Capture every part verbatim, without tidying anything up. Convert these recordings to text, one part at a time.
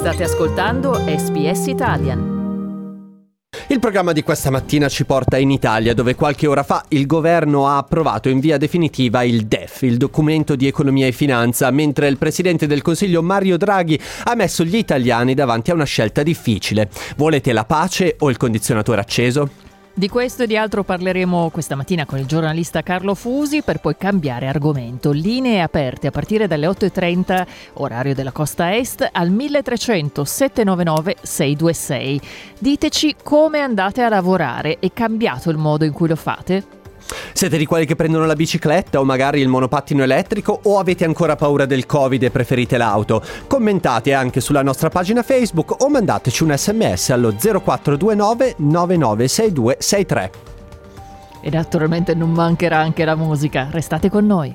State ascoltando S B S Italian. Il programma di questa mattina ci porta in Italia, dove qualche ora fa il governo ha approvato in via definitiva il D E F, il documento di economia e finanza, mentre il presidente del Consiglio Mario Draghi ha messo gli italiani davanti a una scelta difficile. Volete la pace o il condizionatore acceso? Di questo e di altro parleremo questa mattina con il giornalista Carlo Fusi, per poi cambiare argomento. Linee aperte a partire dalle otto e trenta, orario della costa est, al milletrecento settecentonovantanove seicentoventisei. Diteci come andate a lavorare. È cambiato il modo in cui lo fate? Siete di quelli che prendono la bicicletta o magari il monopattino elettrico, o avete ancora paura del Covid e preferite l'auto? Commentate anche sulla nostra pagina Facebook o mandateci un sms allo zero quattro due nove nove nove sei due sei tre. E naturalmente non mancherà anche la musica. Restate con noi.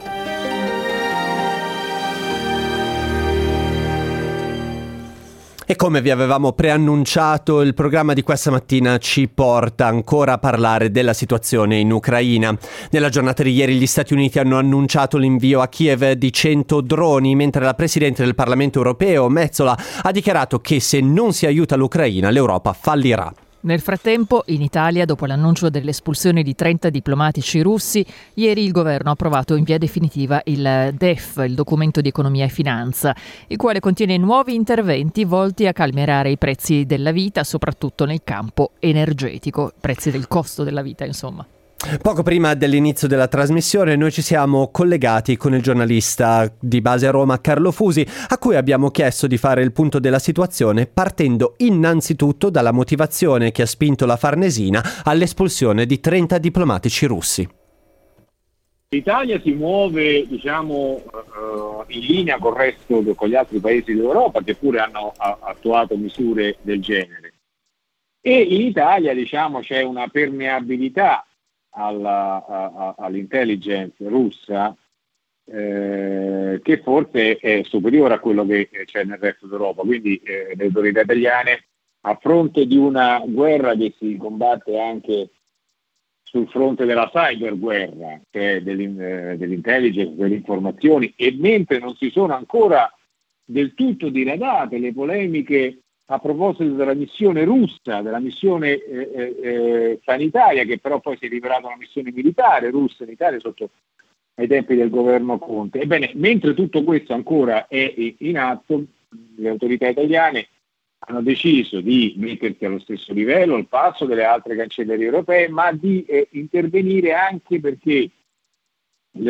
E come vi avevamo preannunciato, il programma di questa mattina ci porta ancora a parlare della situazione in Ucraina. Nella giornata di ieri gli Stati Uniti hanno annunciato l'invio a Kiev di cento droni, mentre la Presidente del Parlamento europeo, Metsola, ha dichiarato che se non si aiuta l'Ucraina, l'Europa fallirà. Nel frattempo, in Italia, dopo l'annuncio dell'espulsione di trenta diplomatici russi, ieri il governo ha approvato in via definitiva il D E F, il documento di economia e finanza, il quale contiene nuovi interventi volti a calmierare i prezzi della vita, soprattutto nel campo energetico, prezzi del costo della vita, insomma. Poco prima dell'inizio della trasmissione noi ci siamo collegati con il giornalista di base a Roma Carlo Fusi, a cui abbiamo chiesto di fare il punto della situazione, partendo innanzitutto dalla motivazione che ha spinto la Farnesina all'espulsione di trenta diplomatici russi. L'Italia si muove, diciamo, uh, in linea col resto, con gli altri paesi d'Europa che pure hanno uh, attuato misure del genere. E in Italia, diciamo, c'è una permeabilità Alla, a, all'intelligence russa eh, che forse è superiore a quello che c'è nel resto d'Europa, quindi eh, le autorità italiane, a fronte di una guerra che si combatte anche sul fronte della cyberguerra, cioè dell'in, eh, dell'intelligence, delle informazioni, e mentre non si sono ancora del tutto diradate le polemiche a proposito della missione russa, della missione eh, eh, sanitaria, che però poi si è rivelata una missione militare russa in Italia sotto ai tempi del governo Conte. Ebbene, mentre tutto questo ancora è in atto, le autorità italiane hanno deciso di mettersi allo stesso livello, al passo delle altre cancellerie europee, ma di eh, intervenire anche perché il,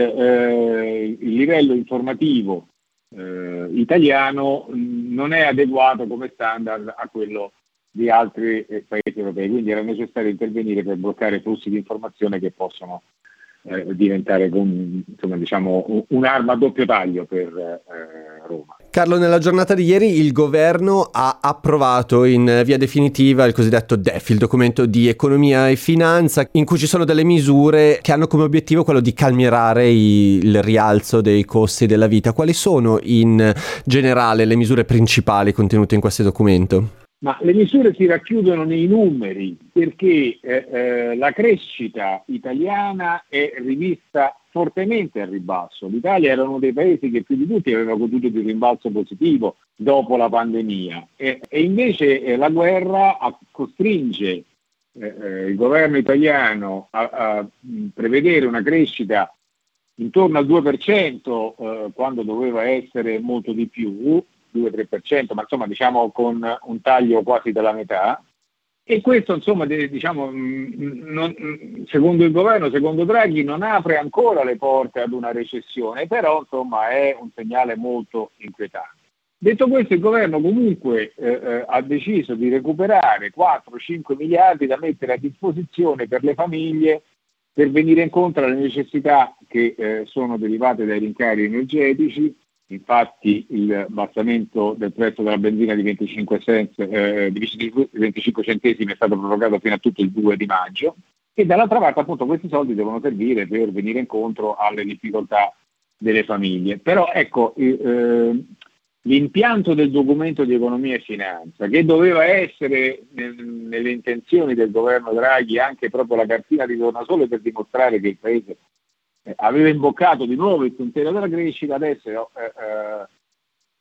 eh, il livello informativo Eh, italiano mh, non è adeguato come standard a quello di altri eh, paesi europei, quindi era necessario intervenire per bloccare flussi di informazione che possono eh, diventare con, insomma, diciamo, un'arma a doppio taglio per eh, Roma. Carlo, nella giornata di ieri il governo ha approvato in via definitiva il cosiddetto D E F, il documento di economia e finanza, in cui ci sono delle misure che hanno come obiettivo quello di calmierare i, il rialzo dei costi della vita. Quali sono in generale le misure principali contenute in questo documento? Ma le misure si racchiudono nei numeri, perché eh, eh, la crescita italiana è rivista fortemente al ribasso. L'Italia era uno dei paesi che più di tutti aveva goduto di un rimbalzo positivo dopo la pandemia e, e invece eh, la guerra a, costringe eh, eh, il governo italiano a, a prevedere una crescita intorno al due per cento eh, quando doveva essere molto di più, due tre per cento, ma insomma diciamo con un taglio quasi della metà. E questo, insomma, diciamo, non, secondo il governo, secondo Draghi, non apre ancora le porte ad una recessione, però insomma è un segnale molto inquietante. Detto questo, il governo comunque eh, ha deciso di recuperare quattro cinque miliardi da mettere a disposizione per le famiglie per venire incontro alle necessità che eh, sono derivate dai rincari energetici. Infatti il abbassamento del prezzo della benzina di venticinque, cents, eh, di venticinque centesimi è stato prorogato fino a tutto il due di maggio, e dall'altra parte appunto questi soldi devono servire per venire incontro alle difficoltà delle famiglie. Però ecco, eh, l'impianto del documento di economia e finanza, che doveva essere nel, nelle intenzioni del governo Draghi anche proprio la cartina di tornasole per dimostrare che il Paese aveva imboccato di nuovo il sentiero della crescita, adesso eh, eh,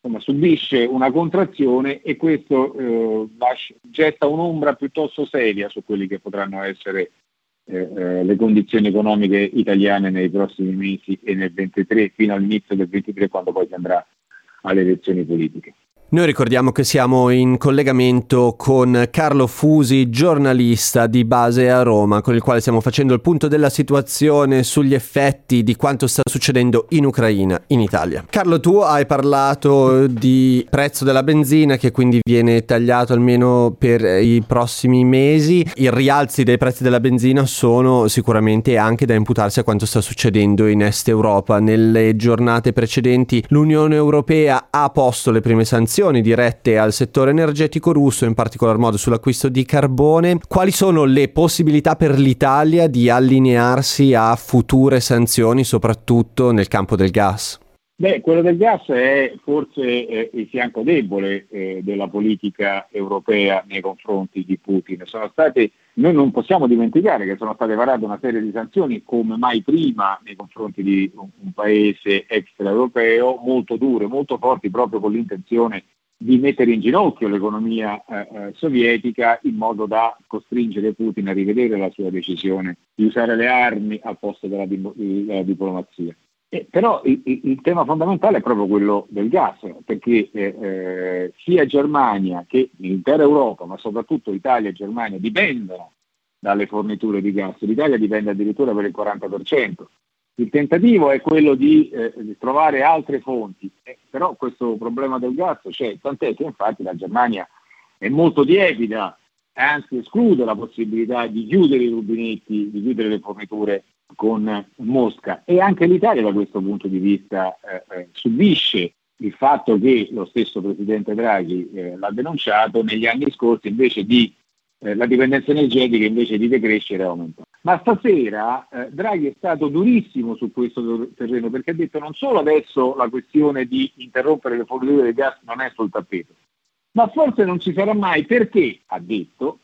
insomma, subisce una contrazione e questo eh, lascia, getta un'ombra piuttosto seria su quelli che potranno essere eh, eh, le condizioni economiche italiane nei prossimi mesi e nel ventitré, fino all'inizio del ventitré, quando poi si andrà alle elezioni politiche. Noi ricordiamo che siamo in collegamento con Carlo Fusi, giornalista di base a Roma, con il quale stiamo facendo il punto della situazione sugli effetti di quanto sta succedendo in Ucraina, in Italia. Carlo, tu hai parlato di prezzo della benzina che quindi viene tagliato almeno per i prossimi mesi. I rialzi dei prezzi della benzina sono sicuramente anche da imputarsi a quanto sta succedendo in Est Europa. Nelle giornate precedenti l'Unione Europea ha posto le prime sanzioni dirette al settore energetico russo, in particolar modo sull'acquisto di carbone. Quali sono le possibilità per l'Italia di allinearsi a future sanzioni, soprattutto nel campo del gas? Beh, quello del gas è forse eh, il fianco debole eh, della politica europea nei confronti di Putin. Sono state, noi non possiamo dimenticare che sono state varate una serie di sanzioni come mai prima nei confronti di un, un paese extraeuropeo, molto dure, molto forti, proprio con l'intenzione di mettere in ginocchio l'economia eh, eh, sovietica, in modo da costringere Putin a rivedere la sua decisione di usare le armi al posto della, della diplomazia. Eh, però il, il tema fondamentale è proprio quello del gas, perché eh, eh, sia Germania che l'intera Europa, ma soprattutto Italia e Germania, dipendono dalle forniture di gas. L'Italia dipende addirittura per il quaranta per cento. Il tentativo è quello di, eh, di trovare altre fonti, eh, però questo problema del gas c'è, tant'è che infatti la Germania è molto tiepida, anzi esclude la possibilità di chiudere i rubinetti, di chiudere le forniture con Mosca, e anche l'Italia da questo punto di vista eh, eh, subisce il fatto che lo stesso presidente Draghi eh, l'ha denunciato negli anni scorsi, invece di eh, la dipendenza energetica invece di decrescere aumenta. Ma stasera eh, Draghi è stato durissimo su questo terreno, perché ha detto non solo adesso la questione di interrompere le forniture del gas non è sul tappeto, ma forse non ci sarà mai, perché ha detto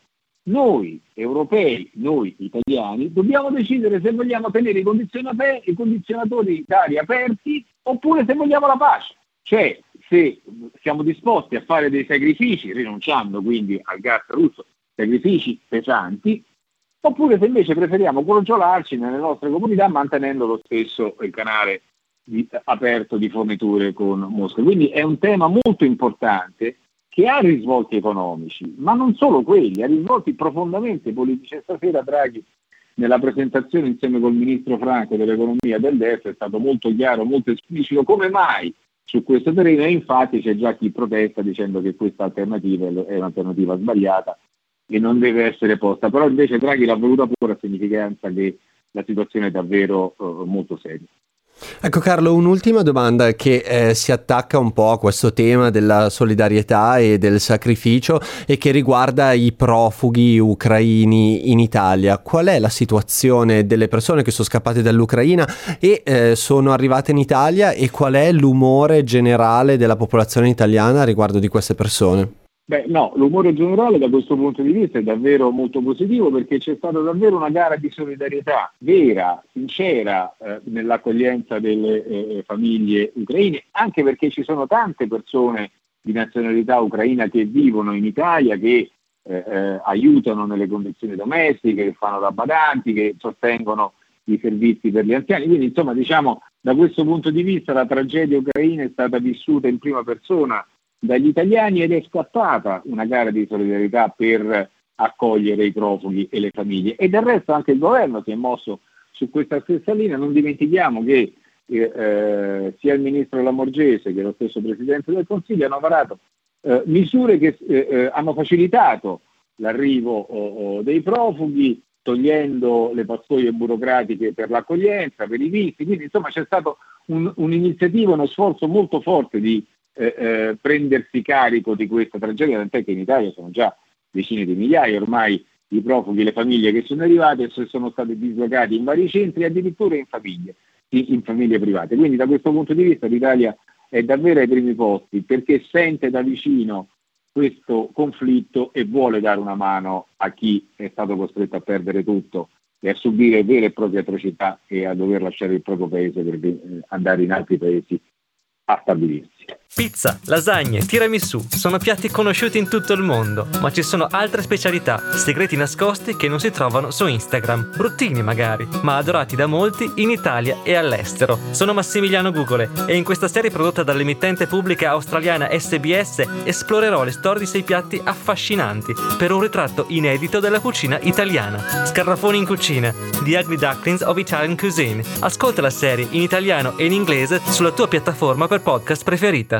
noi europei, noi italiani, dobbiamo decidere se vogliamo tenere i condizionatori, i condizionatori d'aria aperti oppure se vogliamo la pace. Cioè, se siamo disposti a fare dei sacrifici, rinunciando quindi al gas russo, sacrifici pesanti, oppure se invece preferiamo crogiolarci nelle nostre comunità mantenendo lo stesso il canale di, aperto di forniture con Mosca. Quindi è un tema molto importante che ha risvolti economici, ma non solo quelli, ha risvolti profondamente politici. Stasera Draghi, nella presentazione insieme col ministro Franco dell'economia del D E F, è stato molto chiaro, molto esplicito come mai su questo terreno, e infatti c'è già chi protesta dicendo che questa alternativa è un'alternativa sbagliata e non deve essere posta, però invece Draghi l'ha voluta porre, a significanza che la situazione è davvero uh, molto seria. Ecco Carlo, un'ultima domanda che eh, si attacca un po' a questo tema della solidarietà e del sacrificio e che riguarda i profughi ucraini in Italia. Qual è la situazione delle persone che sono scappate dall'Ucraina e eh, sono arrivate in Italia, e qual è l'umore generale della popolazione italiana riguardo di queste persone? Beh, no, l'umore generale da questo punto di vista è davvero molto positivo, perché c'è stata davvero una gara di solidarietà vera, sincera eh, nell'accoglienza delle eh, famiglie ucraine, anche perché ci sono tante persone di nazionalità ucraina che vivono in Italia, che eh, eh, aiutano nelle condizioni domestiche, che fanno da badanti, che sostengono i servizi per gli anziani. Quindi insomma, diciamo, da questo punto di vista la tragedia ucraina è stata vissuta in prima persona dagli italiani, ed è scattata una gara di solidarietà per accogliere i profughi e le famiglie, e del resto anche il governo si è mosso su questa stessa linea. Non dimentichiamo che eh, eh, sia il ministro Lamorgese che lo stesso Presidente del Consiglio hanno varato eh, misure che eh, eh, hanno facilitato l'arrivo oh, oh, dei profughi, togliendo le pastoie burocratiche per l'accoglienza, per i visti. Quindi insomma c'è stato un, un'iniziativa, uno sforzo molto forte di Eh, eh, prendersi carico di questa tragedia, tant'è che in Italia sono già decine di migliaia ormai i profughi, le famiglie che sono arrivate e sono stati dislocati in vari centri, addirittura in famiglie, in famiglie private. Quindi da questo punto di vista l'Italia è davvero ai primi posti, perché sente da vicino questo conflitto e vuole dare una mano a chi è stato costretto a perdere tutto e a subire vere e proprie atrocità e a dover lasciare il proprio paese per andare in altri paesi a stabilirsi. Pizza, lasagne, tiramisù sono piatti conosciuti in tutto il mondo, ma ci sono altre specialità, segreti nascosti che non si trovano su Instagram, bruttini magari, ma adorati da molti in Italia e all'estero. Sono Massimiliano Gugole e in questa serie prodotta dall'emittente pubblica australiana S B S esplorerò le storie di sei piatti affascinanti per un ritratto inedito della cucina italiana. Scarafoni in cucina, The Ugly Ducklings of Italian Cuisine. Ascolta la serie in italiano e in inglese sulla tua piattaforma per podcast preferita.